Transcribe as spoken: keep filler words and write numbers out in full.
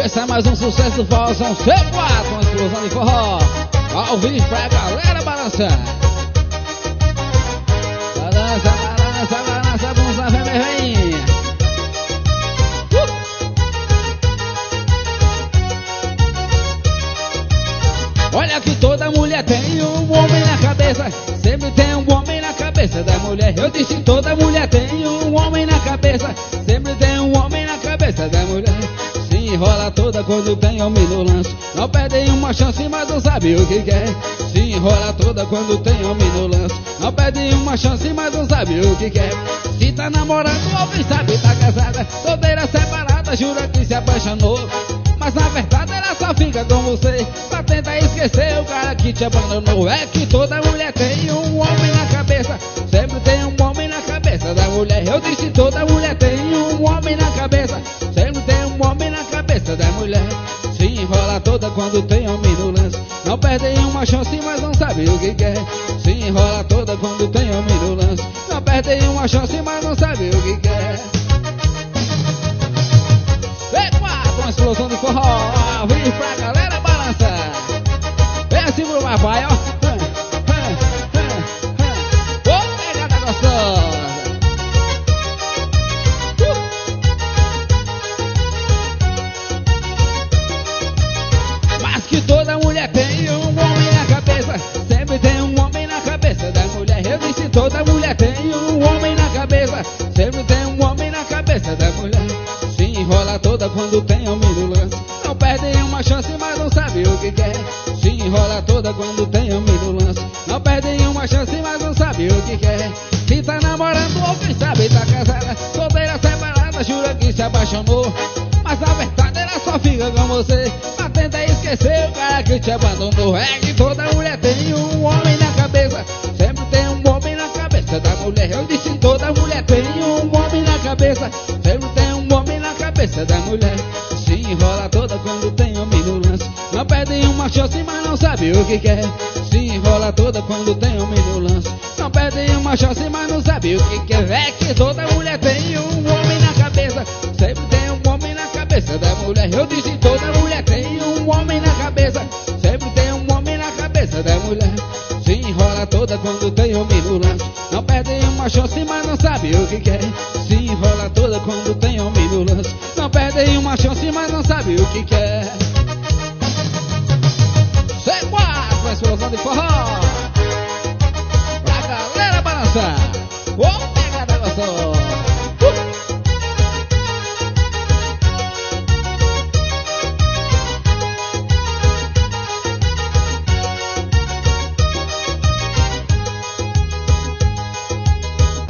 Esse é mais um sucesso do Forrozão C quatro, uma explosão de forró ao vivo pra galera balançar. Balança, balança, balança, bunda vermelhinha. uh! Olha que toda mulher tem um homem na cabeça. Sempre tem um homem na cabeça da mulher. Eu disse toda mulher tem um homem na cabeça. Sempre tem um homem na cabeça da mulher. Se enrola toda quando tem homem no lance. Não perde uma chance, mas não sabe o que quer. Se enrola toda quando tem homem no lance. Não perde uma chance, mas não sabe o que quer. Se tá namorando, alguém sabe tá casada. Solteira, separada, jura que se apaixonou. Mas na verdade ela só fica com você pra tentar esquecer o cara que te abandonou. É que toda mulher tem um homem na cabeça. Sempre tem um homem na cabeça da mulher. Eu disse toda mulher tem um homem na cabeça. Sempre tem um homem na cabeça da mulher. Se enrola toda quando tem homem no lance. Não perde uma chance, mas não sabe o que quer. Se enrola toda quando tem homem no lance. Não perde uma chance, mas não sabe o que quer. Uma explosão de forró, vem pra galera balançar. Vem assim pro papai, ó. Ô, pegada gostosa. uh. Mas que toda mulher tem um homem na cabeça. Sempre tem um homem na cabeça da mulher. Eu disse toda mulher tem um homem na cabeça. Sempre tem um homem na cabeça da mulher. Se enrola toda quando tem homem no lance. Não perde uma chance, mas não sabe o que quer. Se enrola toda quando tem homem no lance. Não perde uma chance, mas não sabe o que quer. Se tá namorando ou quem sabe tá casada. Solteira, separada, jura que se apaixonou. Mas na verdade ela só fica com você pra tentar esquecer o cara que te abandonou. É que toda mulher tem um homem na cabeça. Sempre tem um homem na cabeça da mulher. Eu disse toda mulher tem um homem na cabeça. Sempre tem um homem na cabeça da mulher. Se enrola toda quando tem homem no lance. Não perde uma chance, mas não sabe o que quer. Se enrola toda quando tem homem no lance. Não perde uma chance, mas não sabe o que quer. É que toda mulher tem um homem na cabeça. Sempre tem um homem na cabeça da mulher. Eu disse toda mulher tem um homem na cabeça. Sempre tem um homem na cabeça da mulher. Se enrola toda quando tem homem no lance. Não perde uma chance, mas não sabe o que quer. Se enrola toda quando tem homem no lance. Não perde uma chance, mas não sabe o que quer.